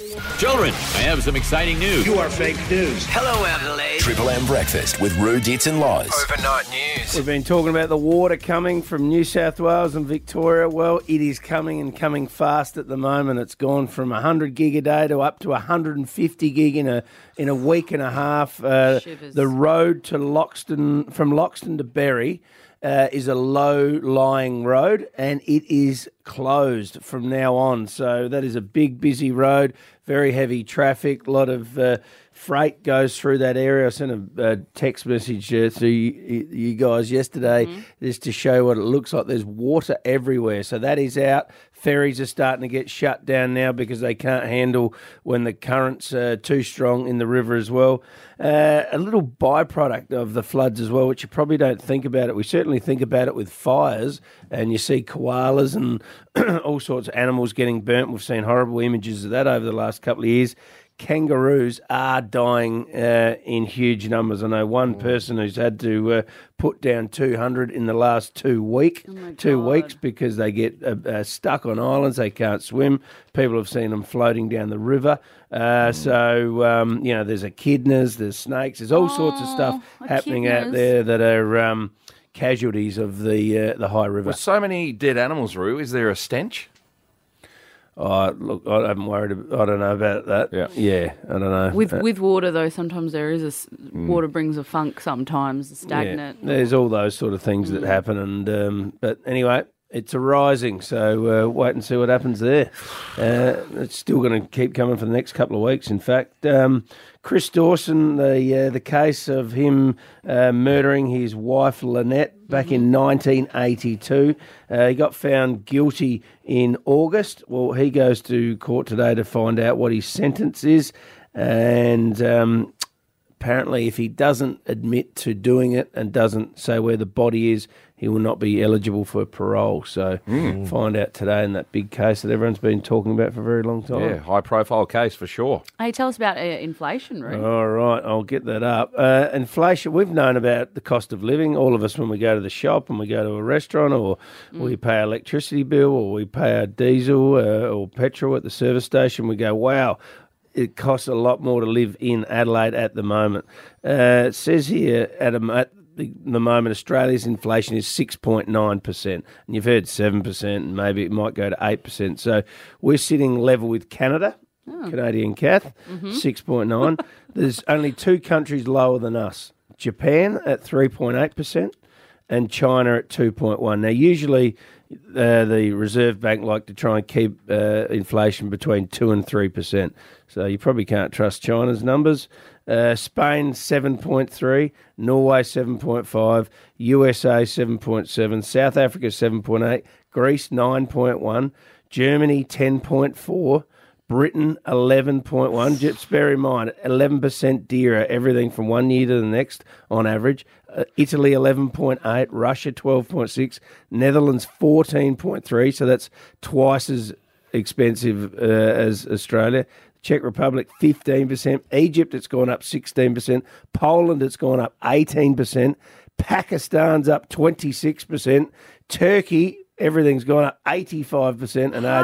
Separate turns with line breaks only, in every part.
Children, I have some exciting news.
You are fake news.
Hello, Adelaide.
Triple M Breakfast with Roo, Dits and Loz.
Overnight news.
We've been talking about the water coming from New South Wales and Victoria. Well, it is coming and coming fast at the moment. It's gone from 100 gig a day to up to 150 gig in a week and a half. The road to Loxton, from Loxton to Berry, is a low-lying road, and it is closed from now on. So that is a big, busy road, very heavy traffic, a lot of freight goes through that area. I sent a text message to you guys yesterday just to show what it looks like. There's water everywhere. So that is out. Ferries are starting to get shut down now because they can't handle when the currents are too strong in the river as well. A little byproduct of the floods as well, which you probably don't think about it. We certainly think about it with fires, and you see koalas and all sorts of animals getting burnt. We've seen horrible images of that over the last couple of years. Kangaroos are dying in huge numbers. I know one person who's had to put down 200 in the last 2 weeks because they get stuck on islands. They can't swim. People have seen them floating down the river. There's echidnas, there's snakes, there's all sorts of stuff happening out there that are casualties of the high river.
With so many dead animals, Roo, is there a stench?
Oh, look, I haven't worried. I don't know about that. Yeah, I don't know.
With water, though, sometimes there is water brings a funk sometimes, stagnant.
Yeah, there's all those sort of things that happen. And but anyway, it's arising, so wait and see what happens there. It's still going to keep coming for the next couple of weeks, in fact. Chris Dawson, the case of him murdering his wife Lynette back in 1982. He got found guilty in August. Well, he goes to court today to find out what his sentence is. And apparently if he doesn't admit to doing it and doesn't say where the body is, he will not be eligible for parole. So find out today in that big case that everyone's been talking about for a very long time.
Yeah, high-profile case for sure.
Hey, tell us about inflation, Rick.
All right, I'll get that up. Inflation, we've known about the cost of living, all of us, when we go to the shop and we go to a restaurant, or we pay our electricity bill, or we pay our diesel or petrol at the service station. We go, wow, it costs a lot more to live in Adelaide at the moment. It says here at the moment, Australia's inflation is 6.9%. And you've heard 7%, and maybe it might go to 8%. So we're sitting level with Canada, Canadian Cath, 6.9. There's only two countries lower than us, Japan at 3.8% and China at 2.1%. Now, usually the Reserve Bank like to try and keep inflation between 2 and 3%. So you probably can't trust China's numbers. Spain 7.3, Norway 7.5, USA 7.7, South Africa 7.8, Greece 9.1, Germany 10.4, Britain 11.1. Just bear in mind, 11% dearer everything from 1 year to the next on average. Italy 11.8, Russia 12.6, Netherlands 14.3, so that's twice as expensive as Australia. Czech Republic, 15%. Egypt, it's gone up 16%. Poland, it's gone up 18%. Pakistan's up 26%. Turkey, everything's gone up 85%. And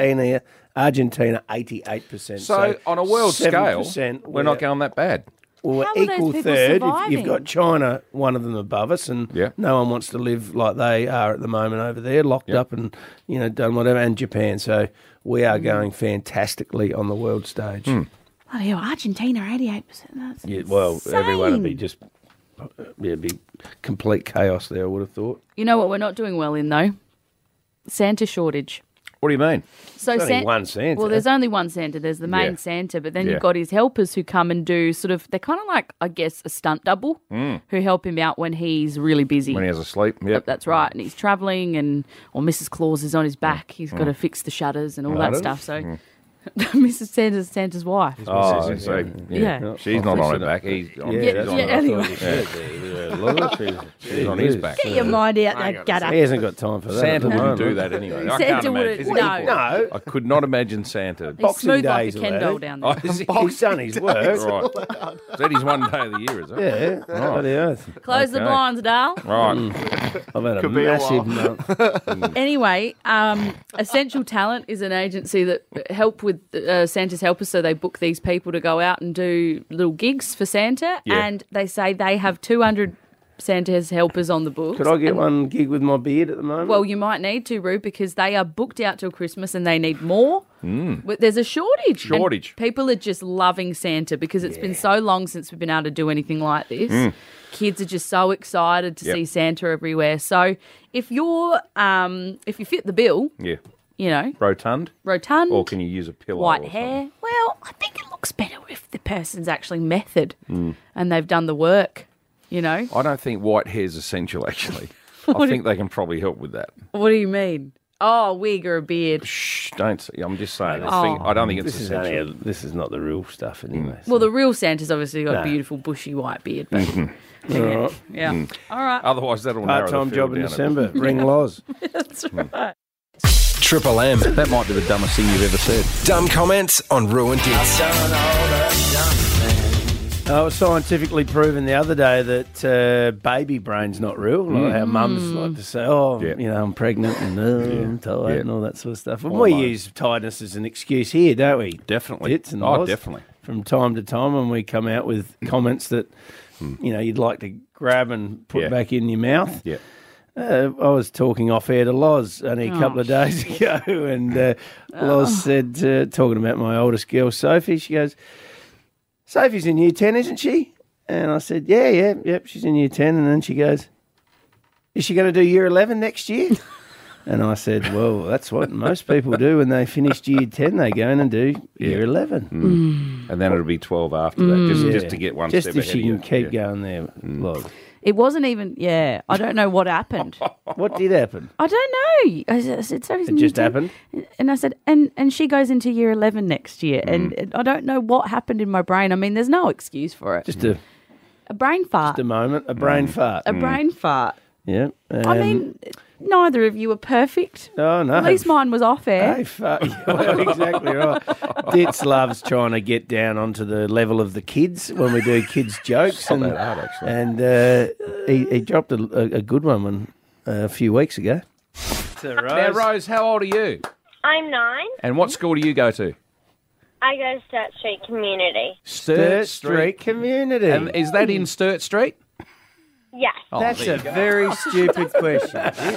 Argentina 88%.
So on a world scale, we're not going that bad.
Well, we're equal third. If you've got China, one of them above us, and no one wants to live like they are at the moment over there, locked up and done whatever, and Japan. So we are going fantastically on the world stage.
Bloody hell, Argentina, 88%. That's insane.
Everyone would be just it'd be complete chaos there, I would have thought.
You know what we're not doing well in, though? Santa shortage.
What do you mean?
So
there's only one Santa.
Well, there's only one Santa. There's the main Santa, but then you've got his helpers who come and do they're kind of like, I guess, a stunt double who help him out when he's really busy.
When he has a sleep, yep.
That's right. And he's travelling or Mrs. Claus is on his back. He's got to fix the shutters and all that stuff. So Mrs. Santa's wife.
Oh,
yeah.
She's not on her back. He's on She's on his back.
Get your mind out that gutter.
He hasn't got time for that.
Santa wouldn't do that anyway. I can't imagine.
No.
I could not imagine Santa.
He's smooth like a Ken doll down there.
He's done his work.
Right. That is one day of the year, is it?
Yeah. Right. The earth.
Close the blinds, Dale.
Right.
I've had a massive month.
Anyway, Essential Talent is an agency that help with with Santa's Helpers, so they book these people to go out and do little gigs for Santa, and they say they have 200 Santa's Helpers on the books.
Could I get one gig with my beard at the moment?
Well, you might need to, Roo, because they are booked out till Christmas and they need more. But there's a shortage. And people are just loving Santa because it's been so long since we've been able to do anything like this. Kids are just so excited to see Santa everywhere. So if you fit the bill, you know,
rotund, or can you use a pillow?
White hair. Well, I think it looks better if the person's actually method and they've done the work. You know,
I don't think white hair is essential. Actually, I think they can probably help with that.
What do you mean? Oh, a wig or a beard?
Shh! Don't. I'm just saying. I don't think it's essential.
This is not the real stuff, anyway.
Well, the real Santa's obviously got a beautiful bushy white beard. But yeah. All right.
Otherwise, that'll narrow the
part-time
field
job in
down
December. Ring Loz.
That's right.
Triple M.
That might be the dumbest thing you've ever said.
Dumb comments on Roo and Dits.
It was scientifically proven the other day that baby brain's not real. Like our mums like to say, I'm pregnant and I'm tired and all that sort of stuff. And we use tiredness as an excuse here, don't we?
Definitely.
Dits and Loz,
definitely.
From time to time when we come out with comments that, you'd like to grab and put back in your mouth.
Yeah.
I was talking off air to Loz only a couple of days ago, and Loz said, talking about my oldest girl, Sophie, she goes, Sophie's in year 10, isn't she? And I said, yep, she's in year 10. And then she goes, is she going to do year 11 next year? And I said, well, that's what most people do when they finish year 10. They go in and do year 11.
And then it'll be 12 after that, just to get one step ahead
Just if she can
of you.
keep going there, Loz.
It wasn't even, I don't know what happened.
What did happen?
I don't know. I said, Sophie's in
It just
year 10.
happened?
And I said, and she goes into year 11 next year. And I don't know what happened in my brain. I mean, there's no excuse for it.
Just a
brain fart.
Just a moment, a brain fart.
A brain fart.
Yeah.
I mean, neither of you are perfect.
Oh, no.
At least mine was off air.
Hey, well, exactly right. Ditz loves trying to get down onto the level of the kids when we do kids' jokes.
Not that hard, actually.
And he dropped a good one a few weeks ago. So, Rose.
Now, Rose, how old are you?
I'm 9.
And what school do you go to?
I go to Sturt Street Community.
Sturt Street Community.
And is that in Sturt Street?
Yes.
That's a very stupid question.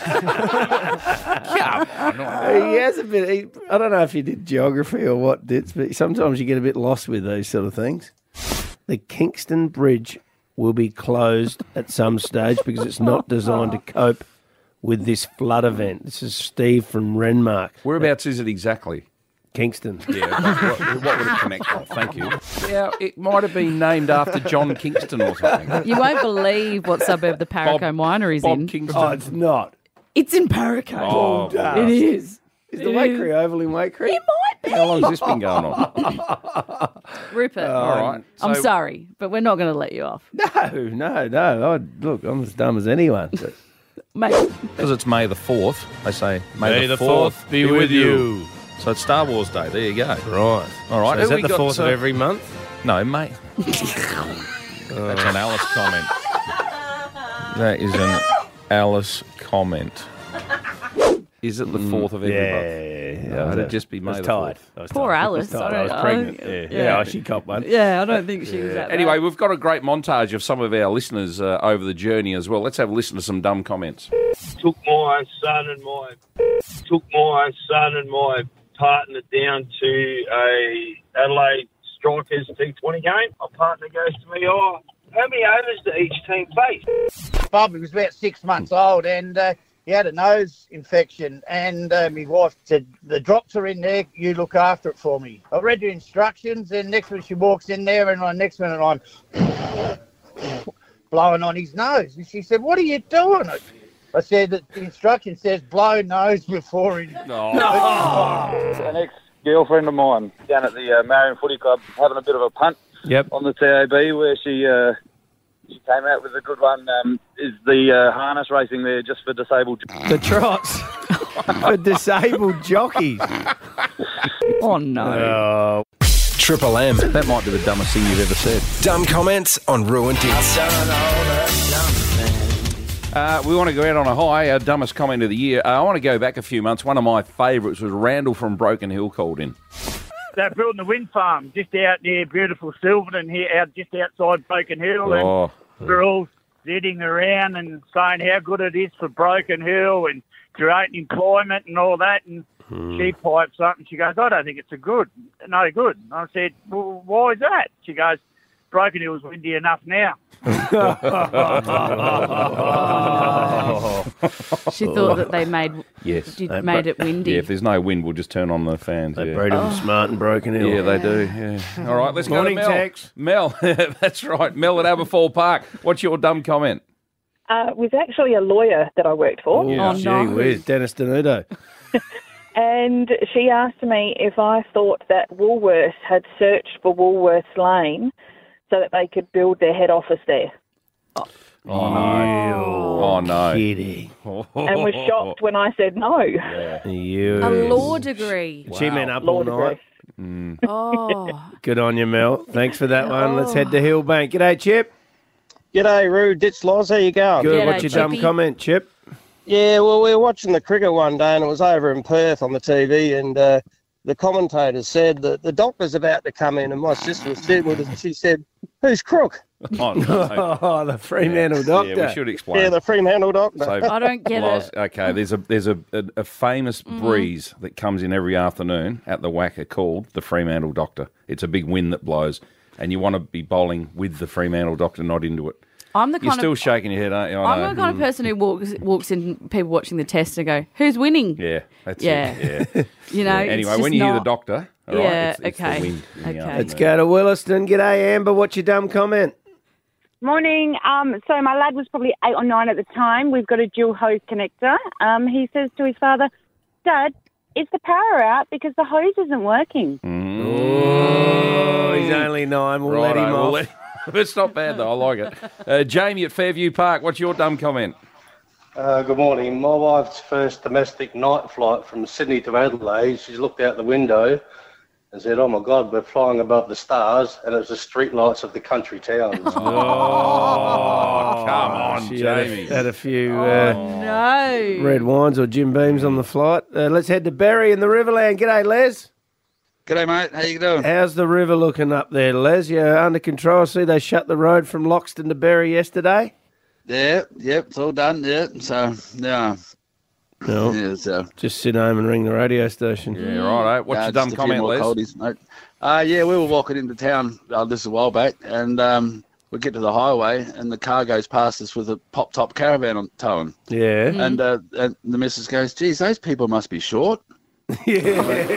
He has a bit. I don't know if you did geography or what, Ditz, but sometimes you get a bit lost with those sort of things. The Kingston Bridge will be closed at some stage because it's not designed to cope with this flood event. This is Steve from Renmark.
Whereabouts is it exactly?
Kingston.
Yeah, what would it connect from? Thank you. Yeah, it might have been named after John Kingston or something.
You won't believe what suburb the Paracombe Winery's
Bob
in.
Kingston.
Oh, it's not.
It's in Paracombe.
Oh,
it is.
Is the Wakery Oval in Wakery?
It might be.
How long has this been going on?
Rupert,
All right.
I'm
So-
sorry, but we're not going to let you off.
No. Look, I'm as dumb as anyone. But
Mate,
Because it's May the 4th, they say, May the 4th be with you. So it's Star Wars Day. There you go.
right.
All right.
So is
Who
that
we
the
got,
4th of every month?
No, May. That's an Alice comment. That is an Alice comment. Is it the 4th of every month?
Yeah.
It'd just be May
I was
the
tired.
4th.
Poor Alice.
I was pregnant. Yeah, she copped one.
Yeah, I don't think she was that
Anyway,
bad.
we've got a great montage of some of our listeners over the journey as well. Let's have a listen to some dumb comments.
Took my son and my partner down to a Adelaide Strikers T20 game. My partner goes to me, how many overs do each team face?
Bob, he was about 6 months old, and he had a nose infection, and my wife said, the drops are in there, you look after it for me. I read the instructions, and next minute she walks in there, and next minute I'm blowing on his nose. And she said, what are you doing? I said that the instruction says blow nose before he...
An ex-girlfriend of mine down at the Marion Footy Club having a bit of a punt on the TAB where she came out with a good one. Is the harness racing there just for disabled...
The trots for disabled jockeys.
Oh, no.
Triple M.
That might be the dumbest thing you've ever said.
Dumb comments on Roo and Dits.
We want to go out on a high, our dumbest comment of the year. I want to go back a few months. One of my favourites was Randall from Broken Hill called in.
they're building the wind farm just out near beautiful Silverton here, just outside Broken Hill.
Oh.
And we're all sitting around and saying how good it is for Broken Hill and creating employment and all that. And she pipes up and she goes, I don't think it's no good. I said, well, why is that? She goes, Broken Hill's windy enough now.
She thought that they made it windy.
Yeah, if there's no wind, we'll just turn on the fans.
They breed them smart and Broken Hill.
Yeah, they do. Yeah. All right, let's
Morning,
go to Mel.
Tex.
Mel, that's right. Mel at Aberfoyle Park. What's your dumb comment?
Was actually a lawyer that I worked for.
Oh, gee whiz, Dennis Denudo.
And she asked me if I thought that Woolworths had searched for Woolworths Lane so that they could build their head office there.
Oh, no.
Kidding.
And was shocked when I said no.
A law degree.
She meant up
Law
all
degree.
night.
Oh.
Good on you, Mel. Thanks for that one. Let's head to Hillbank. G'day, Chip.
G'day, Roo. Ditch Loz. How you going?
Good.
G'day,
What's your dumb
Chippy.
comment, Chip?
Yeah, well, we were watching the cricket one day, and it was over in Perth on the TV, and the commentator said that the doctor's about to come in, and my sister was sitting with us, and she said, "Who's Crook?"
Oh, no.
Oh, the Fremantle doctor.
Yeah, we should explain.
Yeah, the Fremantle doctor.
So,
I don't get
Loz,
it.
okay, there's a famous breeze that comes in every afternoon at the Wacker called the Fremantle Doctor. It's a big wind that blows, and you want to be bowling with the Fremantle Doctor, not into it.
I'm the
You're
kind
still
of
shaking your head, aren't you? I
I'm
know.
the kind of person who walks in, people watching the test and go, "Who's winning?"
Yeah, that's
Yeah.
it. Yeah.
You know.
Anyway,
it's
when
just
you hear the
not-
doctor, all right,
Yeah,
it's
okay.
the wind in the
Okay.
afternoon.
Let's go to Williston. G'day, Amber. What's your dumb comment?
Morning. So my lad was probably 8 or 9 at the time. We've got a dual hose connector. He says to his father, "Dad, is the power out because the hose isn't working?"
Oh, he's only 9. We'll let him off.
It's not bad, though. I like it. Jamie at Fairview Park, what's your dumb comment?
Good morning. My wife's first domestic night flight from Sydney to Adelaide, she's looked out the window and said, "Oh, my God, we're flying above the stars," and it was the street lights of the country towns.
Oh, come on,
She
Jamie.
had a few
No.
red wines or Jim Beams on the flight. Let's head to Berry in the Riverland. G'day, Les.
G'day, mate. How you doing?
How's the river looking up there, Les? You're under control. I see they shut the road from Loxton to Berry yesterday.
Yeah, yep, it's all done, yeah. So, yeah.
No.
Yeah, so.
Just sit home and ring the radio station.
Yeah, right. What's your dumb
just a few
comment,
more
Les?
coldies, mate. Yeah, we were walking into town this a while back, and we get to the highway, and the car goes past us with a pop-top caravan on towing.
Yeah.
And the missus goes, "Geez, those people must be short."
It's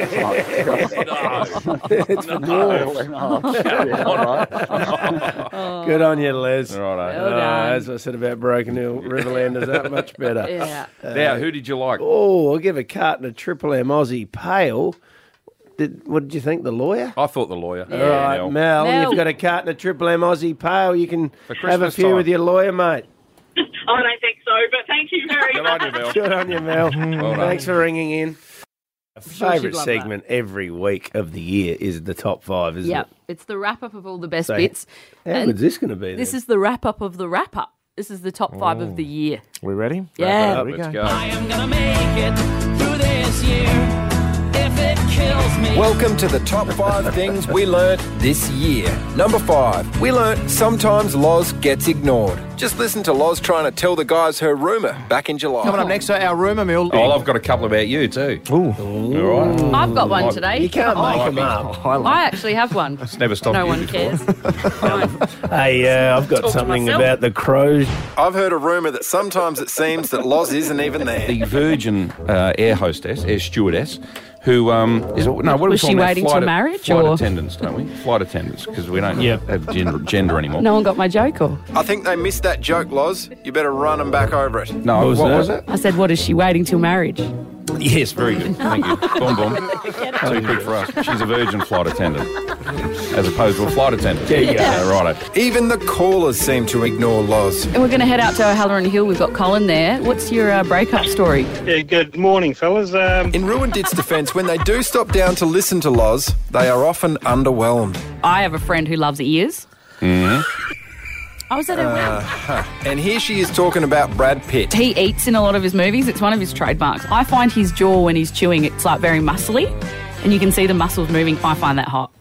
Good on you, Les.
Right,
as I said about Broken Hill, Riverlanders that much better.
Yeah.
Now, who did you like?
Oh, I'll give a carton of Triple M Aussie Pale. What did you think, the lawyer?
I thought the lawyer.
All right, Mel,
Mel.
you've got a carton of Triple M Aussie Pale. You can
For
have a
Christmas
few
time.
with your lawyer, mate.
I don't think so, but thank you very
Good
much.
on you, Mel.
Good on you, Mel.
Well done.
Thanks for ringing in. A
sure
favourite
she'd love
segment every week of the year is the top 5, isn't
Yep.
it?
It's the wrap up of all the best
So,
bits.
How
And
good's this going to be?
This
then?
is the wrap up of the wrap up. This is the top 5 of the year.
We ready?
Yeah.
Let's go.
am gonna make it through this year. If it kills me.
Welcome to the top 5 things we learnt this year. Number 5, we learnt sometimes Loz gets ignored. Just listen to Loz trying to tell the guys her rumour back in July.
Coming up next, our rumour mill.
Oh, I've got a couple about you, too.
Ooh.
All right.
I've got one today.
You can't make them up.
I actually have one.
It's never stopped
No
you.
one cares.
Hey, I've got
Talk to
something
myself.
about the crows.
I've heard a rumour that sometimes it seems that Loz isn't even there.
The Virgin air hostess, air stewardess, who is what do we
Was
call
she
them now?
waiting till marriage,
Flight
or-
attendants, don't we? Flight attendants, because we don't
Yep.
have gender anymore.
No one got my joke, or?
I think they missed that joke, Loz. You better run them back over it.
No,
What was
what
that?
was it?
I said, what is she waiting till marriage?
Yes, very good. Thank you. Boom, boom. Too quick for us. She's a Virgin flight attendant, as opposed to a flight attendant.
There you go.
Yeah, righto.
Even the callers seem to ignore Loz.
And we're going to head out to O'Halloran Hill. We've got Colin there. What's your breakup story?
Yeah, good morning, fellas.
In Ruined Dit's defence, when they do stop down to listen to Loz, they are often underwhelmed.
I have a friend who loves ears.
Mm-hmm.
I was at a...
And here she is talking about Brad Pitt.
He eats in a lot of his movies. It's one of his trademarks. I find his jaw when he's chewing, it's like very muscly. and you can see the muscles moving. I find that hot.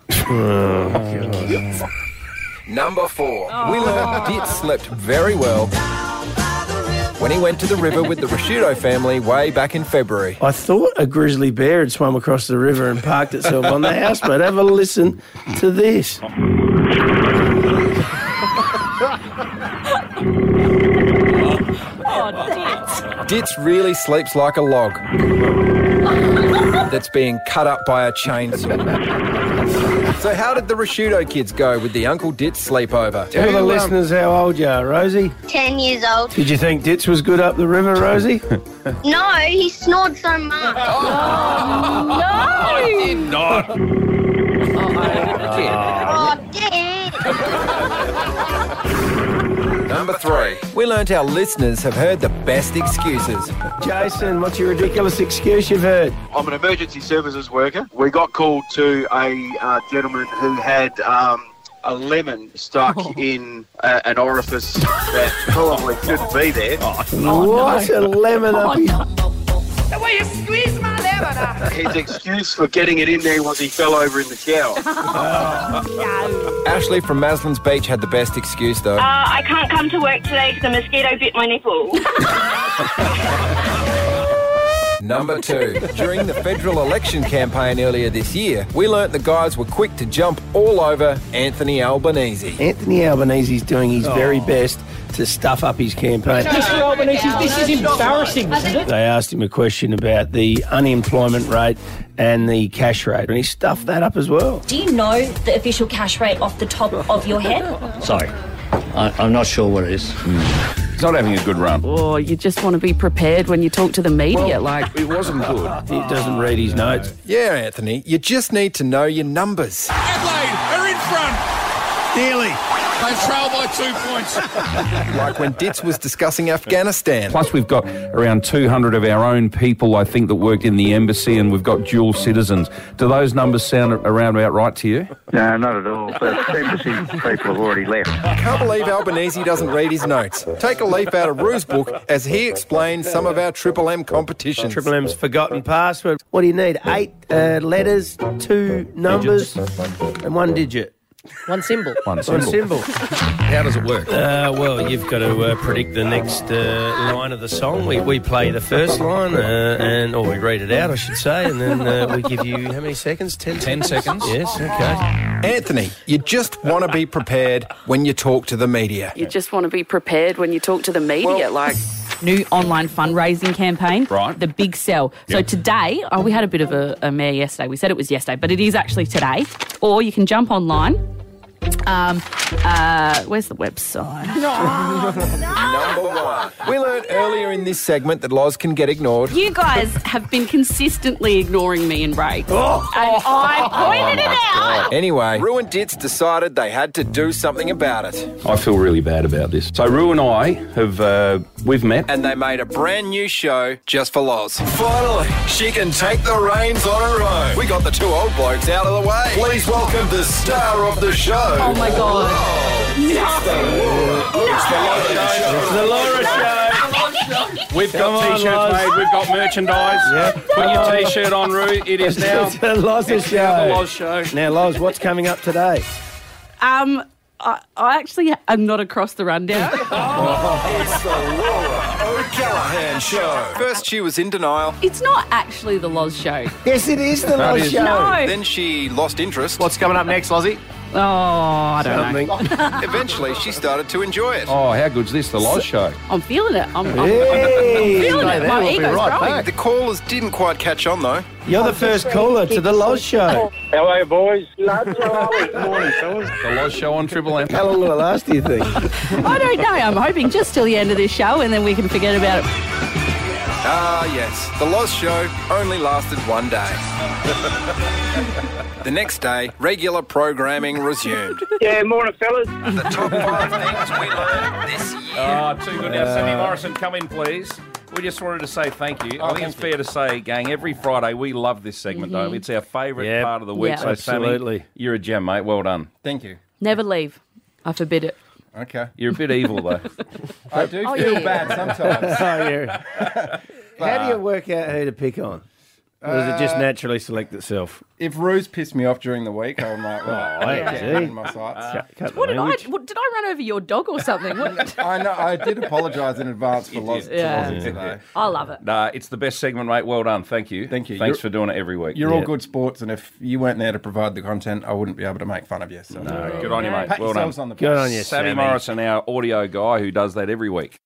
Number 4. We learned Dit slept very well when he went to the river with the Rasciuto family way back in February.
I thought a grizzly bear had swum across the river and parked itself on the house, but have a listen to this.
Ditz really sleeps like a log that's being cut up by a chainsaw. So how did the Rasciuto kids go with the Uncle Ditz sleepover?
Tell the listeners how old you are, Rosie.
10 years old.
Did you think Ditz was good up the river, Rosie?
No, he snored so much.
No!
I did not.
Oh, Dad.
Number 3. We learnt our listeners have heard the best excuses.
Jason, what's your ridiculous excuse you've heard?
I'm an emergency services worker. We got called to a gentleman who had a lemon stuck in an orifice that probably shouldn't be there.
What's a lemon up here?
The way you squeeze my lemon.
His excuse for getting it in there was he fell over in the shower.
Ashley from Maslin's Beach had the best excuse, though.
I can't come to work today because a mosquito bit my nipple.
Number 2. During the federal election campaign earlier this year, we learnt the guys were quick to jump all over Anthony Albanese.
Anthony Albanese's doing his very best to stuff up his campaign.
Mr. Albanese, this is embarrassing, isn't it?
They asked him a question about the unemployment rate and the cash rate, and he stuffed that up as well.
Do you know the official cash rate off the top of your head?
Sorry, I'm not sure what it is.
He's not having a good run.
Oh, you just want to be prepared when you talk to the media.
It wasn't good.
He doesn't read his notes.
Yeah, Anthony, you just need to know your numbers.
Adelaide are in front. Nearly. They trail by 2 points.
Like when Ditz was discussing Afghanistan.
Plus, we've got around 200 of our own people, I think, that worked in the embassy, and we've got dual citizens. Do those numbers sound around about right to you?
No, not at all. The embassy people have already left.
Can't believe Albanese doesn't read his notes. Take a leaf out of Rue's book as he explains some of our Triple M competitions.
Triple M's forgotten password. What do you need? 8 letters, 2 numbers, and 1 digit.
One symbol.
One symbol. How does it work?
Well, you've got to predict the next line of the song. We play the first line, or we read it out, I should say, and then we give you how many seconds? 10
seconds.
Yes, okay.
Anthony, you just want to be prepared when you talk to the media.
You just want to be prepared when you talk to the media, new online fundraising campaign,
right?
The Big Sell. So today, we had a bit of a mare yesterday. We said it was yesterday, but it is actually today. Or you can jump online. Where's the website?
Number 1. We learned earlier in this segment that Loz can get ignored.
You guys have been consistently ignoring me in breaks. And I pointed it out.
Anyway, Rue and Ditz decided they had to do something about it.
I feel really bad about this. So Rue and I have, we've met.
And they made a brand new show just for Loz. Finally, she can take the reins on her own. We got the 2 old blokes out of the way. Please welcome the star of the show.
Oh my God.
It's the Laura Show.
We've got T-shirts made, we've got merchandise.
Yep.
Put your T-shirt on, Rue. It is now
It's the Loz
it's
Show.
now the Loz Show.
Now, Loz, what's coming up today?
I actually am not across the rundown.
It's the Laura O'Callaghan Show. First, she was in denial.
It's not actually the Loz Show.
Yes, it is the Loz Show.
No.
Then she lost interest.
What's coming up next, Lozzie?
Oh, I don't know.
Eventually, she started to enjoy it.
Oh, how good's this, the Loz Show?
I'm feeling it. I'm
Hey.
feeling it. My ego's growing.
The callers didn't quite catch on, though.
You're the first caller to the Loz Show.
How are you, boys? Good morning, fellas.
The Loz Show on Triple M.
How long will it last, do you think?
I don't know. I'm hoping just till the end of this show and then we can forget about it.
Ah, yes. The Loz Show only lasted 1 day. The next day, regular programming resumed.
Yeah, morning, fellas.
The top 5 things we learned this year.
Oh, too good. Now, Sammy Morrison, come in, please. We just wanted to say thank you. I think it's fair to say, gang, every Friday we love this segment, don't we? It's our favourite part of the week.
Yep.
So,
Absolutely.
Sammy, you're a gem, mate. Well done.
Thank you.
Never leave. I forbid it.
Okay.
You're a bit evil, though.
I do feel bad sometimes.
Oh, yeah. How do you work out who to pick on? Or does it just naturally select itself?
If Rue's pissed me off during the week, I'm like, well,
Oh,
get
gee.
in my sights.
What did I run over your dog or something?
I know. I did apologise in advance for Loz today.
I love it.
Nah, it's the best segment, mate. Well done. Thank you.
Thank you.
Thanks for doing it every week.
You're all good sports, and if you weren't there to provide the content, I wouldn't be able to make fun of you. So.
Good on you, mate.
Pat
Well done.
yourselves on the back.
Good on you,
Sammy
Sammy.
Morrison, our audio guy who does that every week.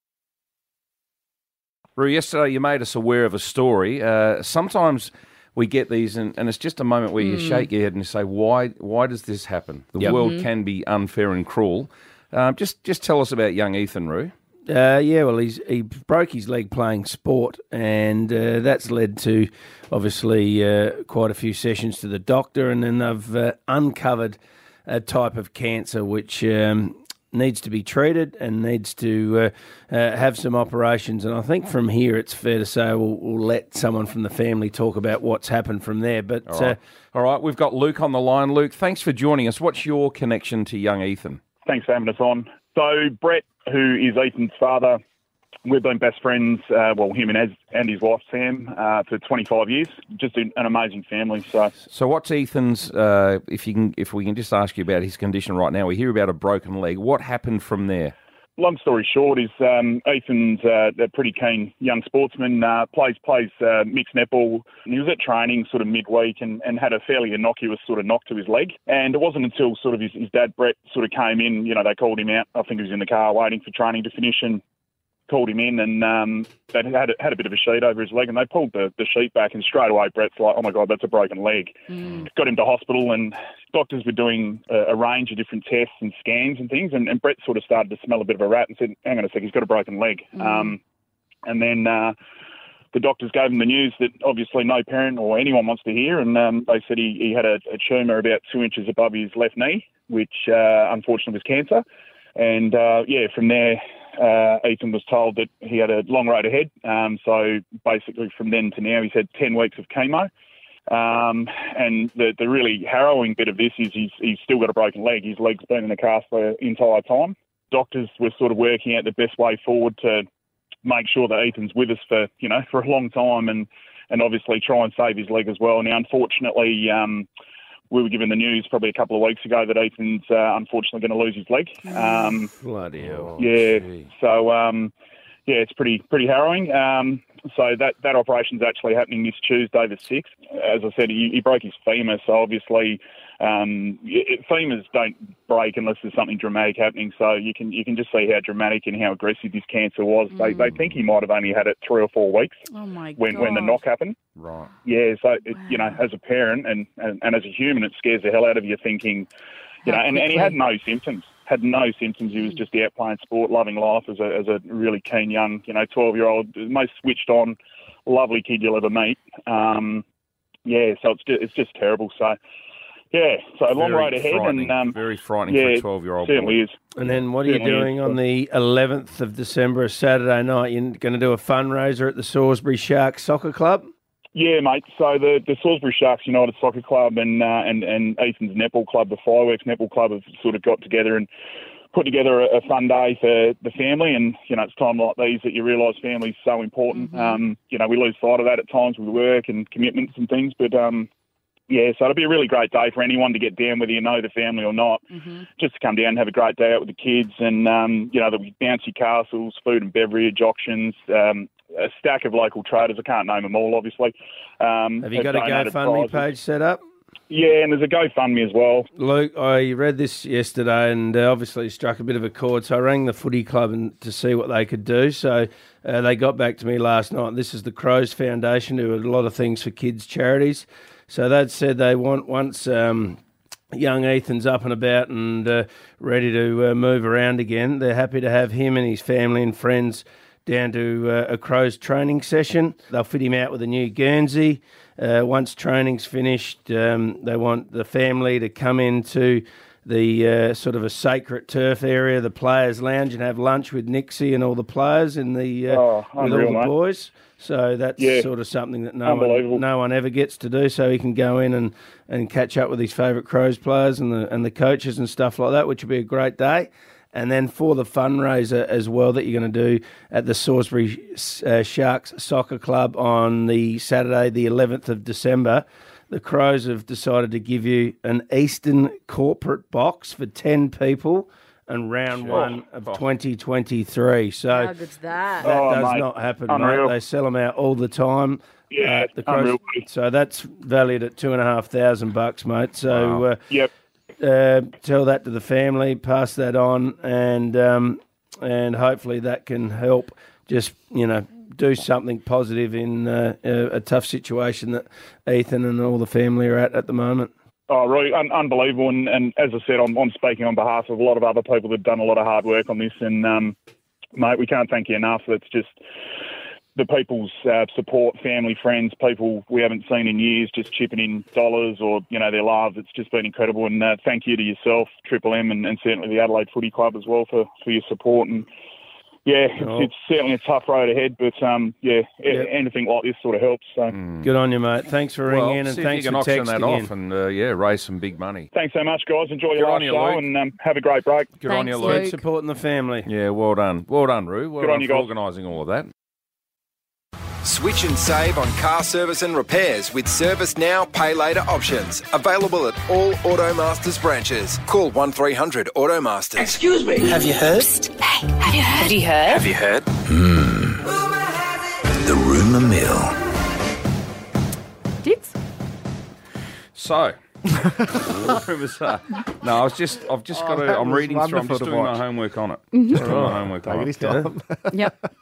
Rue, yesterday you made us aware of a story. Sometimes we get these, and it's just a moment where you shake your head and you say, why does this happen? The world can be unfair and cruel. Just tell us about young Ethan, Rue.
Well, he broke his leg playing sport, and that's led to, obviously, quite a few sessions to the doctor, and then they've uncovered a type of cancer which needs to be treated and needs to have some operations. And I think from here it's fair to say we'll let someone from the family talk about what's happened from there. But
All right, we've got Luke on the line. Luke, thanks for joining us. What's your connection to young Ethan?
Thanks for having us on. So Brett, who is Ethan's father, we've been best friends, him and his wife Sam, for 25 years. Just an amazing family.
So what's Ethan's? If we can just ask you about his condition right now. We hear about a broken leg. What happened from there?
Long story short is Ethan's a pretty keen young sportsman, plays mixed netball. And he was at training sort of midweek and had a fairly innocuous sort of knock to his leg. And it wasn't until sort of his dad, Brett, sort of came in, they called him out. I think he was in the car waiting for training to finish and called him in, and they had a bit of a sheet over his leg, and they pulled the sheet back, and straight away Brett's like, oh my God, that's a broken leg. Got him to hospital, and doctors were doing a range of different tests and scans and things, and Brett sort of started to smell a bit of a rat and said, hang on a sec, he's got a broken leg. And then the doctors gave him the news that obviously no parent or anyone wants to hear, and they said he had a tumour about 2 inches above his left knee, which unfortunately was cancer. And from there, Ethan was told that he had a long road ahead. So basically from then to now, he's had 10 weeks of chemo. And the really harrowing bit of this is he's still got a broken leg. His leg's been in a cast the entire time. Doctors were sort of working out the best way forward to make sure that Ethan's with us for a long time and obviously try and save his leg as well. Now, unfortunately, we were given the news probably a couple of weeks ago that Ethan's unfortunately going to lose his leg.
Bloody hell.
Yeah.
Gee.
So, it's pretty harrowing. So that operation's actually happening this Tuesday, the 6th. As I said, he broke his femur, so obviously femurs don't break unless there's something dramatic happening. So you can just see how dramatic and how aggressive this cancer was. They think he might have only had it 3 or 4 weeks.
Oh my
when
God.
the knock happened.
Right.
Yeah. So as a parent and as a human, it scares the hell out of you thinking, and he had no symptoms. He was just out playing sport, loving life as a really keen young, 12-year-old, most switched on, lovely kid you'll ever meet. So it's just terrible. So, so a long road ahead. And
very frightening for a 12-year-old boy.
Certainly is.
And then what are you doing on the 11th of December, a Saturday night? You're going to do a fundraiser at the Salisbury Sharks Soccer Club?
Yeah, mate. So the Salisbury Sharks United Soccer Club and Ethan's netball club, the Fireworks Netball Club, have sort of got together and put together a fun day for the family. And, it's time like these that you realise family's so important. We lose sight of that at times with work and commitments and things. But, so it'll be a really great day for anyone to get down, whether you know the family or not, just to come down and have a great day out with the kids. And, there'll be bouncy castles, food and beverage, auctions, a stack of local traders. I can't name them all, obviously.
Have you got a GoFundMe page set up?
Yeah, and there's a GoFundMe as well.
Luke, I read this yesterday and obviously struck a bit of a chord, so I rang the footy club to see what they could do. So they got back to me last night. This is the Crows Foundation, who do a lot of things for kids' charities. So they'd said they want, once young Ethan's up and about and ready to move around again, they're happy to have him and his family and friends down to a Crows training session. They'll fit him out with a new Guernsey. Once training's finished, they want the family to come into the sort of a sacred turf area, the players' lounge, and have lunch with Nixie and all the players in the with all the boys. So that's sort of something that no one ever gets to do. So he can go in and catch up with his favourite Crows players and the coaches and stuff like that, which would be a great day. And then for the fundraiser as well that you're going to do at the Salisbury Sharks Soccer Club on the Saturday, the 11th of December, the Crows have decided to give you an Eastern corporate box for 10 people and round one of 2023. So
How good's that?
that does not happen,
Unreal.
mate. They sell them out all the time.
Yeah,
the Crows,
unreal.
so that's valued at $2,500, mate. So
Yep.
tell that to the family, pass that on, and hopefully that can help. Just do something positive in a tough situation that Ethan and all the family are at the moment.
Oh, really unbelievable. And as I said, I'm speaking on behalf of a lot of other people that have done a lot of hard work on this. And, mate, we can't thank you enough. It's just the people's support, family, friends, people we haven't seen in years, just chipping in dollars or, their love. It's just been incredible. And thank you to yourself, Triple M, and certainly the Adelaide Footy Club as well for your support. And, yeah, it's certainly a tough road ahead, but, anything like this sort of helps. So.
Good on you, mate. Thanks for ringing in and
see
thanks
if
for
you can auction
texting
that
in.
off and, raise some big money.
Thanks so much, guys. Enjoy
Good
your
on
last
you,
show
Luke.
and have a great break.
Good on you,
Keep
Luke.
supporting the family.
Yeah, well done. Well done, Roo. Well
Good
done
on you,
for
guys.
organising all of that.
Switch and save on car service and repairs with Service Now, Pay Later options. Available at all Automasters branches. Call 1300 Automasters.
Excuse me.
Have you heard?
Hey, have you heard? Have you heard?
Have you heard? The rumour mill.
Dits?
So, no, I've just got to. I'm reading through. I'm just doing my homework on it. Just doing my homework on it.
Yep.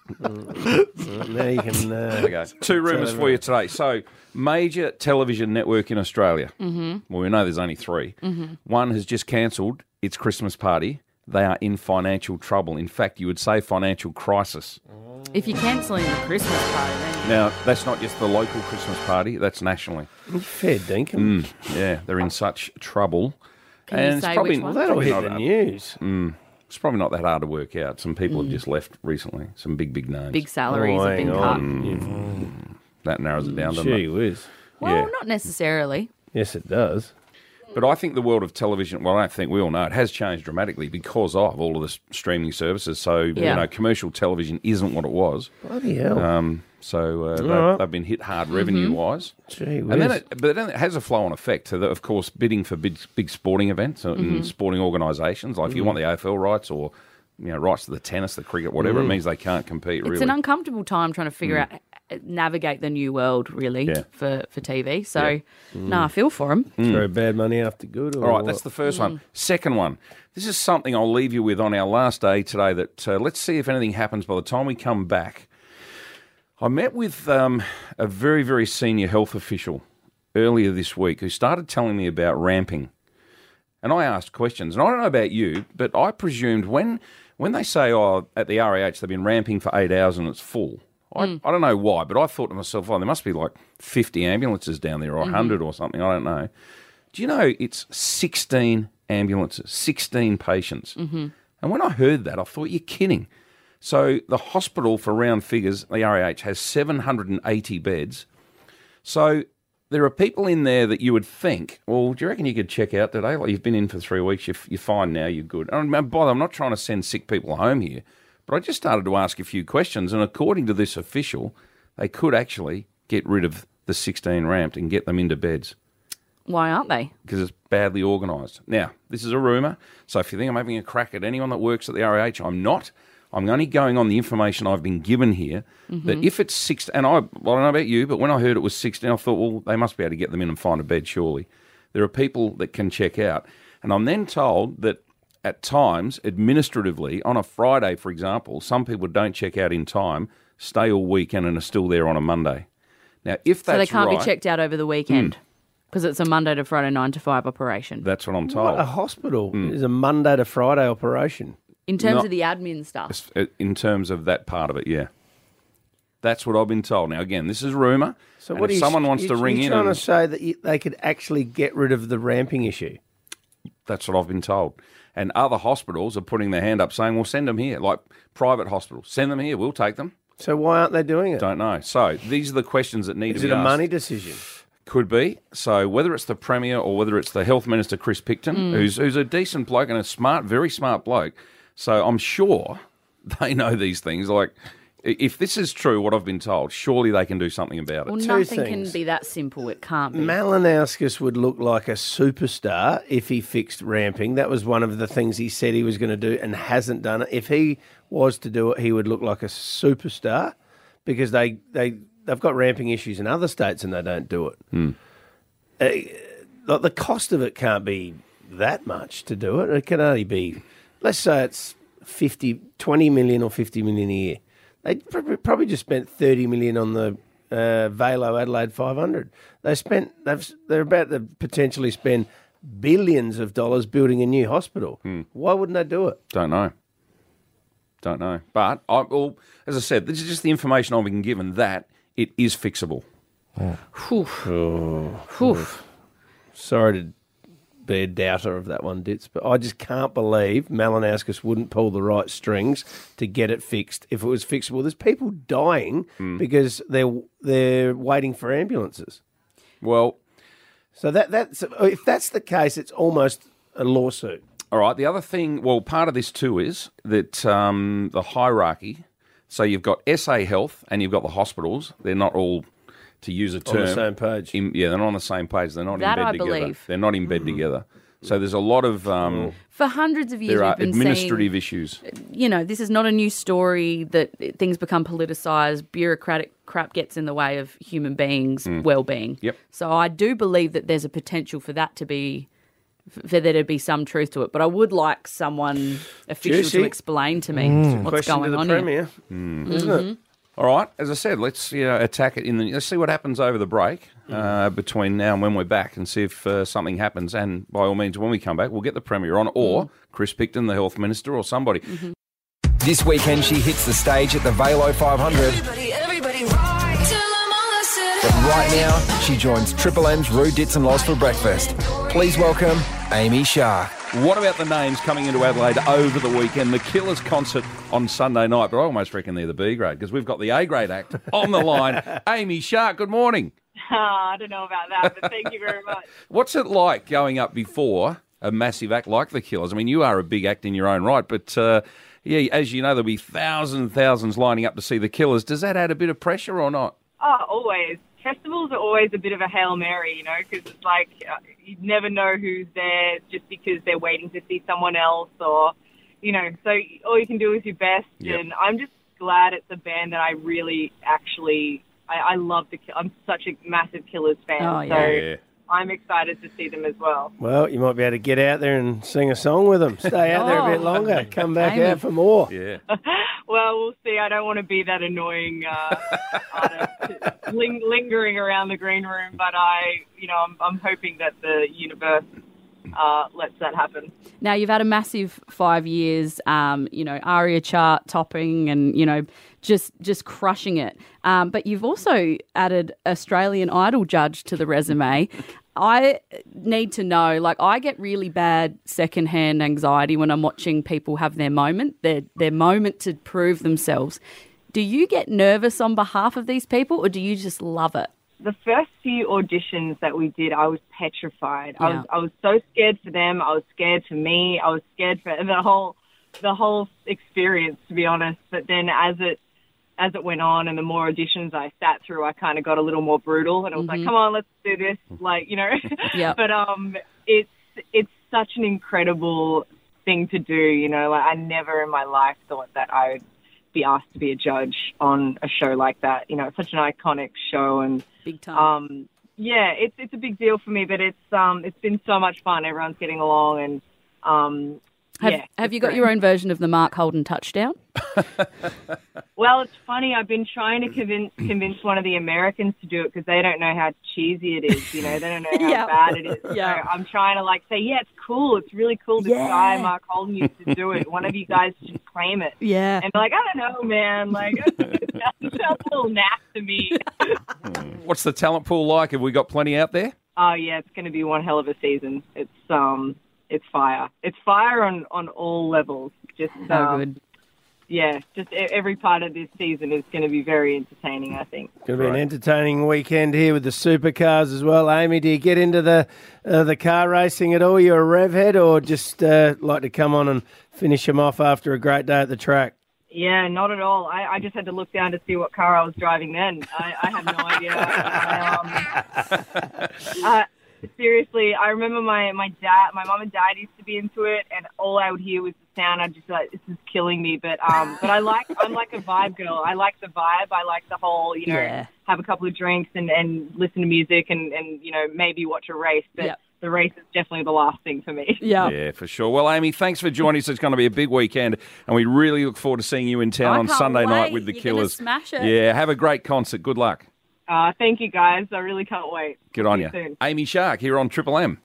Now you can.
There we go. Two rumours for you today. So, major television network in Australia. Well, we know there's only three. One has just cancelled its Christmas party. They are in financial trouble. In fact, you would say financial crisis.
If you're cancelling the Christmas party, then
Now, that's not just the local Christmas party, that's nationally.
Fair dinkum.
Yeah, they're in such trouble.
Can you
it's
say
probably,
which one?
That'll
probably
hit
not
the news.
It's probably not that hard to work out. Some people have just left recently, some big names.
big salaries have been cut.
That narrows it down, doesn't
Gee
it?
whiz.
Well, not necessarily.
Yes, it does.
But I think the world of television, well, I don't think we all know, it has changed dramatically because of all of the streaming services. So, commercial television isn't what it was.
Bloody hell.
They've been hit hard revenue-wise.
Gee whiz.
And then it has a flow-on effect to, of course, bidding for big sporting events and sporting organisations. Like if you want the AFL rights or rights to the tennis, the cricket, whatever, it means they can't compete,
It's
really.
an uncomfortable time trying to figure out, navigate the new world, really, for TV. So, I feel for them.
Throw bad money after good. Or
All right, that's the first one. Second one. This is something I'll leave you with on our last day today that let's see if anything happens by the time we come back. I met with a very, very senior health official earlier this week who started telling me about ramping. And I asked questions. And I don't know about you, but I presumed when they say, at the RAH they've been ramping for 8 hours and it's full, I don't know why, but I thought to myself, there must be like 50 ambulances down there or 100 or something. I don't know. Do you know it's 16 ambulances, 16 patients? And when I heard that, I thought, you're kidding. So the hospital, for round figures, the RAH, has 780 beds. So there are people in there that you would think, well, do you reckon you could check out today? Like, you've been in for 3 weeks, you're fine now, you're good. And by the way, I'm not trying to send sick people home here, but I just started to ask a few questions, and according to this official, they could actually get rid of the 16 ramped and get them into beds.
Why aren't they?
Because it's badly organised. Now, this is a rumour, so if you think I'm having a crack at anyone that works at the RAH, I'm not. I'm only going on the information I've been given here, that if it's 16, and I don't know about you, but when I heard it was 16, I thought, well, they must be able to get them in and find a bed, surely. There are people that can check out. And I'm then told that at times, administratively, on a Friday, for example, some people don't check out in time, stay all weekend and are still there on a Monday. Now, if that's
So they can't
right,
be checked out over the weekend because it's a Monday to Friday 9 to 5 operation.
That's what I'm told.
What, a hospital is a Monday to Friday operation.
In terms
Not-
of the admin stuff.
In terms of that part of it, yeah. That's what I've been told. Now, again, this is rumour.
So
and
what
if someone wants to ring in,
trying
and
to say that they could actually get rid of the ramping issue?
that's what I've been told. And other hospitals are putting their hand up saying, well, send them here. Like private hospitals, send them here. We'll take them.
So why aren't they doing it?
Don't know. So these are the questions that need
Is
to
it
be
a
asked.
money decision?
Could be. So whether it's the Premier or whether it's the Health Minister, Chris Picton, who's a decent bloke and a smart, very smart bloke. So I'm sure they know these things. Like, if this is true, what I've been told, surely they can do something about it.
Well,
Two
nothing
things.
can be that simple. It can't be.
Malinauskas would look like a superstar if he fixed ramping. That was one of the things he said he was going to do and hasn't done it. If he was to do it, he would look like a superstar because they've got ramping issues in other states and they don't do it. Like the cost of it can't be that much to do it. It can only be, let's say it's 20 million or 50 million a year. They probably just spent 30 million on the Velo Adelaide 500. They're about to potentially spend billions of dollars building a new hospital. Why wouldn't they do it?
Don't know. But as I said, this is just the information I've been given that it is fixable.
Sorry to be a doubter of that one, Ditz, but I just can't believe Malinauskas wouldn't pull the right strings to get it fixed if it was fixable. There's people dying because they're waiting for ambulances.
Well,
so that's if that's the case, it's almost a lawsuit.
All right. The other thing, well, part of this too is that the hierarchy. So you've got SA Health and you've got the hospitals. They're not all, to use a term,
on the same page.
They're not on the same page. They're not
That
in bed
I
together.
believe.
They're not in bed together. So there's a lot of
For hundreds of years,
there are
we've been
administrative
seeing,
issues.
This is not a new story that things become politicised, bureaucratic crap gets in the way of human beings' well-being.
Yep.
So I do believe that there's a potential for that to be, for there to be some truth to it. But I would like someone official
Juicy.
to explain to me what's
Question
going
to the
on
Premier, isn't it?
All right. As I said, let's attack it let's see what happens over the break between now and when we're back, and see if something happens. And by all means, when we come back, we'll get the Premier on, or Chris Picton, the Health Minister, or somebody.
This weekend, she hits the stage at the Velo 500. But right now, she joins Triple M's Roo, Ditz and Loz for breakfast. Please welcome Amy Shah.
What about the names coming into Adelaide over the weekend? The Killers concert on Sunday night, but I almost reckon they're the B grade because we've got the A grade act on the line. Amy Shah, good morning.
I don't know about that, but thank you very much.
What's it like going up before a massive act like the Killers? I mean, you are a big act in your own right, but as you know, there'll be thousands and thousands lining up to see the Killers. Does that add a bit of pressure or not?
Oh, always. Festivals are always a bit of a Hail Mary, because it's like you never know who's there just because they're waiting to see someone else or, so all you can do is your best.
Yep.
And I'm just glad it's a band that I really actually, I love I'm such a massive Killers fan.
Oh, yeah.
So I'm excited to see them as well.
Well, you might be able to get out there and sing a song with them. Stay out there a bit longer. Come back
Amy.
out for more.
Yeah.
Well, we'll see. I don't want to be that annoying, lingering around the green room, but I'm hoping that the universe lets that happen.
Now, you've had a massive 5 years, ARIA chart topping and, just crushing it. But you've also added Australian Idol judge to the resume. I need to know, I get really bad secondhand anxiety when I'm watching people have their moment, their moment to prove themselves. Do you get nervous on behalf of these people or do you just love it?
The first few auditions that we did, I was petrified.
Yeah.
I was so scared for them. I was scared for me. I was scared for the whole experience, to be honest. But then as it went on and the more auditions I sat through, I kind of got a little more brutal and I was like, come on, let's do this.
Yeah.
But it's such an incredible thing to do. I never in my life thought that I would be asked to be a judge on a show like that. It's such an iconic show and
big time.
It's a big deal for me, but it's been so much fun. Everyone's getting along and
have you got your own version of the Mark Holden touchdown?
Well, it's funny. I've been trying to convince one of the Americans to do it because they don't know how cheesy it is. They don't know how bad it is.
Yeah.
So I'm trying to say, it's cool. It's really cool. This guy, Mark Holden, used to do it. One of you guys should claim it.
Yeah.
And I don't know, man. It sounds a little naff to me.
What's the talent pool like? Have we got plenty out there?
Oh yeah, it's going to be one hell of a season. It's fire. It's fire on all levels. Just
so good.
every part of this season is going to be very entertaining, I think.
Going to be an entertaining weekend here with the supercars as well. Amy, do you get into the car racing at all? You're a rev head, or just like to come on and finish them off after a great day at the track?
Yeah, not at all. I just had to look down to see what car I was driving then. I have no idea. Seriously, I remember my mum and dad used to be into it, and all I would hear was the sound. I'd just like, this is killing me. But I'm like a vibe girl. I like the vibe. I like the whole, have a couple of drinks and listen to music and maybe watch a race. But the race is definitely the last thing for me.
Yeah, for sure. Well, Amy, thanks for joining us. It's going to be a big weekend, and we really look forward to seeing you in town on Sunday night with the
You're
Killers.
gonna smash it.
Yeah, have a great concert. Good luck.
Thank you, guys. I really can't wait.
Good on
See
you.
soon.
Amy Shark here on Triple M.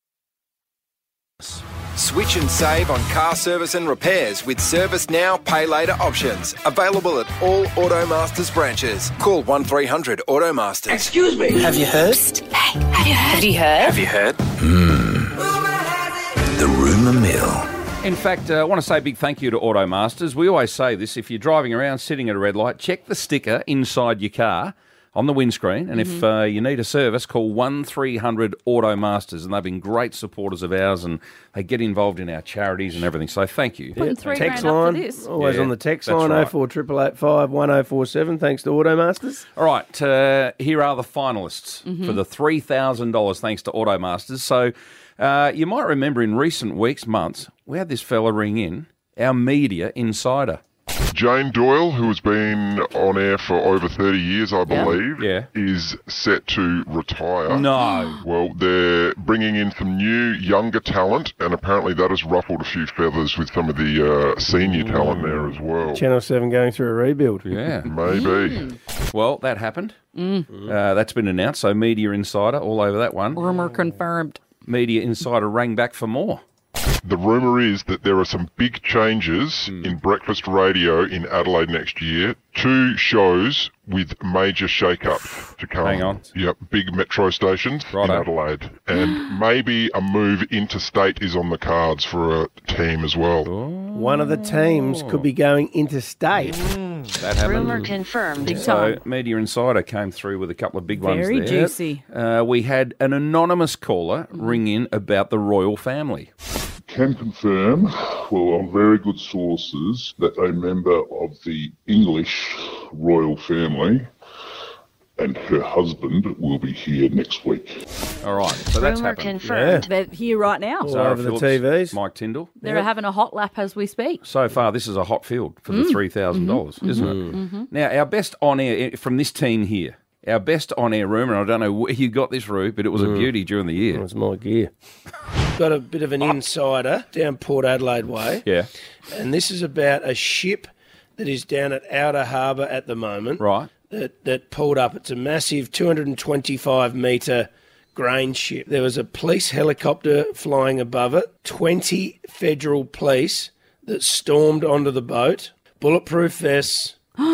Switch and save on car service and repairs with Service Now Pay Later options. Available at all Automasters branches. Call 1300 Automasters.
Excuse me.
Have you heard?
Hey, have you heard?
Have you heard? The rumour mill.
In fact, I want to say a big thank you to Automasters. We always say this, if you're driving around sitting at a red light, check the sticker inside your car on the windscreen, and if you need a service, call 1300 Automasters, and they've been great supporters of ours, and they get involved in our charities and everything, so thank you.
Putting $3
Text
grand up
line,
for this.
always on the text
that's
line,
right.
048885 1047, thanks to Automasters.
All right, here are the finalists for the $3,000 thanks to Automasters. So you might remember in recent weeks, months, we had this fella ring in, our media insider.
Jane Doyle, who has been on air for over 30 years, I believe, is set to retire.
No.
Well, they're bringing in some new, younger talent, and apparently that has ruffled a few feathers with some of the senior talent there as well.
Channel 7 going through a rebuild.
Yeah.
Maybe.
Well, that happened. That's been announced, so Media Insider all over that one.
Rumour confirmed.
Media Insider rang back for more.
The rumour is that there are some big changes in breakfast radio in Adelaide next year. 2 shows with major shake-up to come.
Hang on.
Yep, big metro stations in Adelaide. And maybe a move interstate is on the cards for a team as well.
One of the teams could be going interstate.
That happened.
Rumour confirmed. Big
So
time.
Media Insider came through with a couple of big ones
Very
there.
juicy.
We had an anonymous caller ring in about the royal family.
Can confirm, well, on very good sources, that a member of the English royal family and her husband will be here next week.
All right, so that's
Rumour
happened.
confirmed. They're here right now.
Sarah
over the
Phillips,
TVs.
Mike Tyndall.
They're having a hot lap as we speak.
So far, this is a hot field for the $3,000, isn't it? Now, our best on-air, from this team here, our best on-air rumour, and I don't know where you got this, Roo, but it was a beauty during the year.
It was my gear. Got a bit of an insider down Port Adelaide way.
Yeah.
And this is about a ship that is down at Outer Harbour at the moment.
Right.
That pulled up. It's a massive 225-metre grain ship. There was a police helicopter flying above it, 20 federal police that stormed onto the boat, bulletproof vests,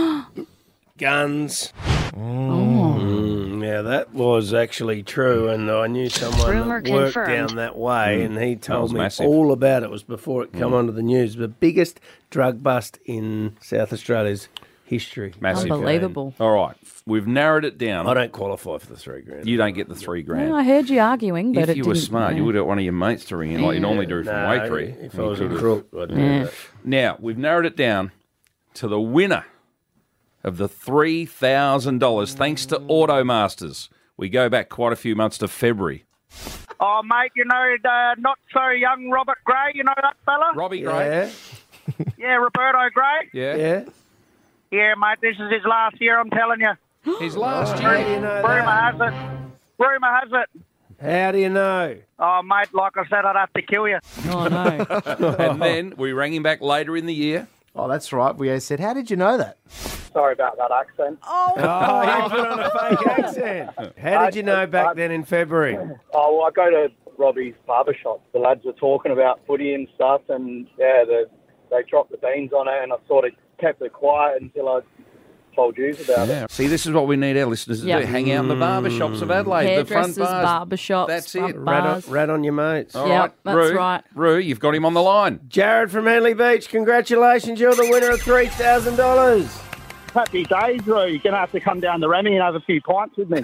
guns. Yeah, that was actually true, and I knew someone
Rumour
that worked
confirmed.
down that way, and he told me
massive.
all about it. It was before it come onto the news. The biggest drug bust in South Australia's history.
Massive.
Unbelievable.
All right, we've narrowed it down.
I don't qualify for the $3,000.
You don't get the $3,000.
Well, I heard you arguing, but
If you were
didn't-
smart,
yeah.
you would have one of your mates to ring in like you normally do from
No,
Wakery.
if I was
You
a
could've-
crook, I'd do
Yeah.
that.
Now, we've narrowed it down to the winner of the $3,000 thanks to Automasters. We go back quite a few months to February.
Oh, mate, not so young Robert Gray, you know that fella?
Robbie Gray.
Yeah,
Yeah, Roberto Gray.
Yeah.
yeah.
Yeah, mate, this is his last year, I'm telling you.
His last
How do
year.
you know
Rumour
that?
has it. Rumour has it.
How do you know?
Oh, mate, like I said, I'd have to kill you.
Oh, no.
And then we rang him back later in the year.
Oh, that's right. We said, how did you know that?
Sorry about that accent.
Oh, you put on a fake accent. How did you know back then in February?
Oh, well, I go to Robbie's barbershop. The lads were talking about footy and stuff, and, yeah, they dropped the beans on it, and I sort of kept it quiet until I told you about it.
Yeah. See, this is what we need our listeners to
Yep.
do. Hang out in the barber shops of Adelaide, the front
Hairdressers,
bars.
barbershops,
That's
front
it.
bars.
Rat on your mates.
All
Yep,
right,
that's
Roo,
right.
Roo, you've got him on the line.
Jared from Henley Beach, congratulations. You're the winner of $3,000.
Happy days, Roo. You're going to have to come down to Remy and have a few pints with me.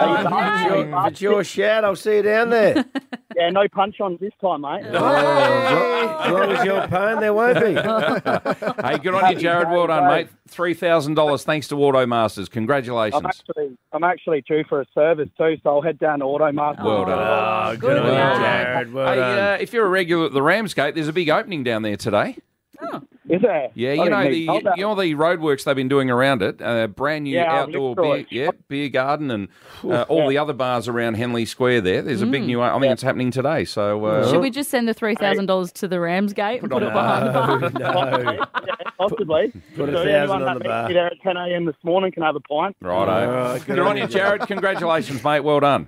Well, it's your shout. I'll see you down there.
Yeah, no punch on this time, mate.
As long as you're paying, there won't be.
Hey, good on you, Jared. Well done, mate. $3,000 thanks to Automasters. Congratulations.
I'm actually due for a service too, so I'll head down to Automaster.
Well done.
Good on you,
Well
Jared. Well
Hey,
done.
if you're a regular at the Ramsgate, there's a big opening down there today.
Is there?
Yeah,
I
you know
didn't know that.
the roadworks they've been doing around it. Brand new
Yeah,
outdoor
Liverpool.
beer garden and all the other bars around Henley Square. There's a big new. I think it's happening today. So
Should we just send the $3,000 to the Ramsgate and put it behind the bar?
No.
Possibly.
Put
So
1,000
anyone
on
that
the
meets
bar.
me there at 10 a.m. this morning can have a pint.
Righto. Good on you, Jared. Congratulations, mate. Well done.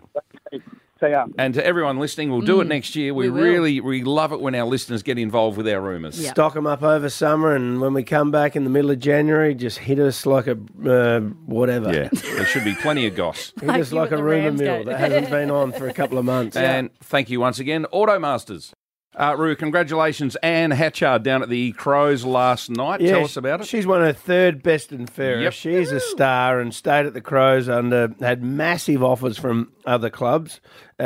See ya.
And to everyone listening, we'll do it next year. We love it when our listeners get involved with our rumours.
Yep.
Stock them up over summer, and when we come back in the middle of January, just hit us like a whatever.
Yeah, there should be plenty of goss.
Hit us like a rumour mill that hasn't been on for a couple of months.
And thank you once again, Automasters. Roo, congratulations, Anne Hatchard down at the Crows last night.
Yeah,
Tell us about it.
She's won her third best and fairest.
Yep.
She's a star and stayed at the Crows had massive offers from other clubs.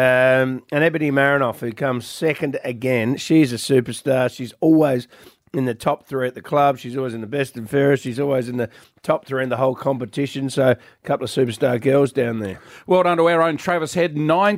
And Ebony Marinoff, who comes second again, she's a superstar. She's always in the top three at the club. She's always in the best and fairest. She's always in the top three in the whole competition. So a couple of superstar girls down there.
Well done to our own Travis Head,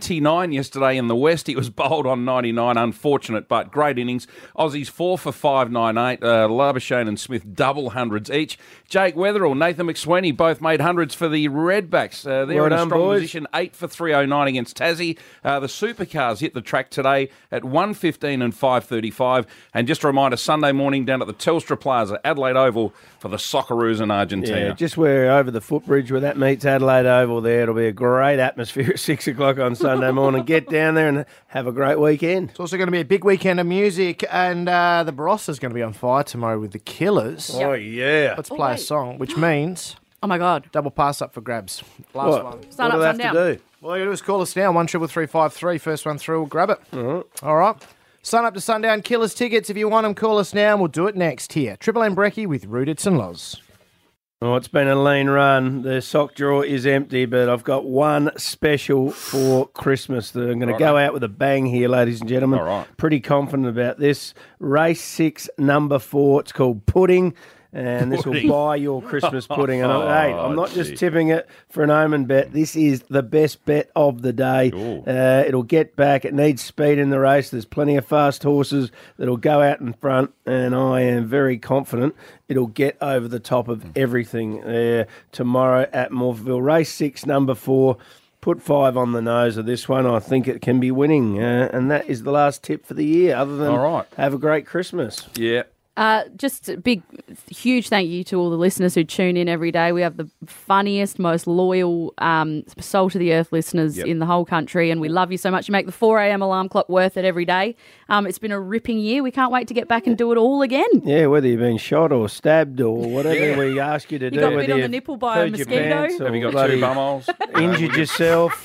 99 yesterday in the West. He was bowled on 99, unfortunate, but great innings. Aussies 4 for 598, Labuschagne and Smith double hundreds each. Jake Weatherall, Nathan McSweeney both made hundreds for the Redbacks. They're
Well
in a
done,
strong
boys.
position, 8 for 309 against Tassie. The Supercars hit the track today at 1:15 and 5:35. And just a reminder, Sunday morning down at the Telstra Plaza, Adelaide Oval, for the Socceroos in Argentina.
Yeah, just where over the footbridge where that meets Adelaide Oval there. It'll be a great atmosphere at 6 o'clock on Sunday morning. Get down there and have a great weekend.
It's also going to be a big weekend of music, and the Barossa's going to be on fire tomorrow with the Killers.
Oh, yeah.
Let's play a song, which means...
Oh, my God.
Double pass up for grabs. Last
What?
one.
Sign
what
up,
do they
sign
have
down.
to do?
All you got to do is call us now, 133353. First one through, we'll grab it. All right. Sign up to Sundown Killers tickets. If you want them, call us now, and we'll do it next here. Triple M Brekkie with Rudits and Loz.
Oh, it's been a lean run. The sock drawer is empty, but I've got one special for Christmas that I'm going to go out with a bang here, ladies and gentlemen.
All right.
Pretty confident about this. Race 6, number 4. It's called Pudding. And this will buy your Christmas pudding. And I'm not just tipping it for an omen bet. This is the best bet of the day. It'll get back. It needs speed in the race. There's plenty of fast horses that'll go out in front, and I am very confident it'll get over the top of everything tomorrow at Morpheville. Race 6, number 4. Put 5 on the nose of this one. I think it can be winning. And that is the last tip for the year, other than have a great Christmas.
Yeah.
Just a big, huge thank you to all the listeners who tune in every day. We have the funniest, most loyal, salt of the earth listeners in the whole country, and we love you so much. You make the 4 a.m. alarm clock worth it every day. It's been a ripping year. We can't wait to get back and do it all again.
Yeah, whether you've been shot or stabbed or whatever we ask you to do.
You got bit
whether
on the
you've
nipple by a
pooed your
mosquito.
pants or
Have you got
bloody
2 bumholes?
injured yourself,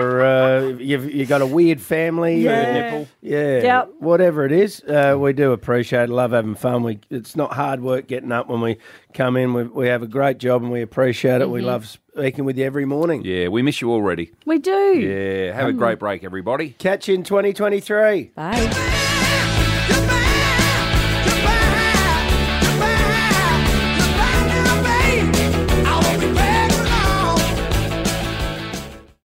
or you've got a weird family.
nipple.
Yeah, whatever it is, we do appreciate it. Love having fun. It's not hard work getting up when we come in. We have a great job and we appreciate it. We love speaking with you every morning.
Yeah, we miss you already.
We do.
Yeah, have a great break, everybody.
Catch you in 2023.
Bye.